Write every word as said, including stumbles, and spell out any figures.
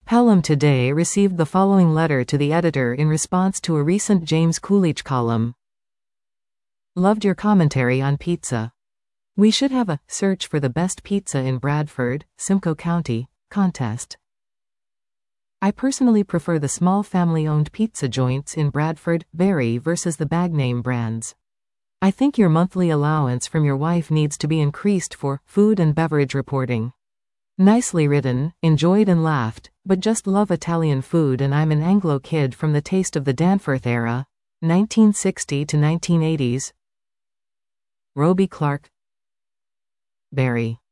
Pelham Today received the following letter to the editor in response to a recent James Coolidge column. Loved your commentary on pizza. We should have a search for the best pizza in Bradford, Simcoe County contest. I personally prefer the small family-owned pizza joints in Bradford, Bury versus the bag-name brands. I think your monthly allowance from your wife needs to be increased for food and beverage reporting. Nicely written, enjoyed and laughed, but just love Italian food and I'm an Anglo kid from the taste of the Danforth era, nineteen sixty to nineteen eighties. Roby Clark, Bury.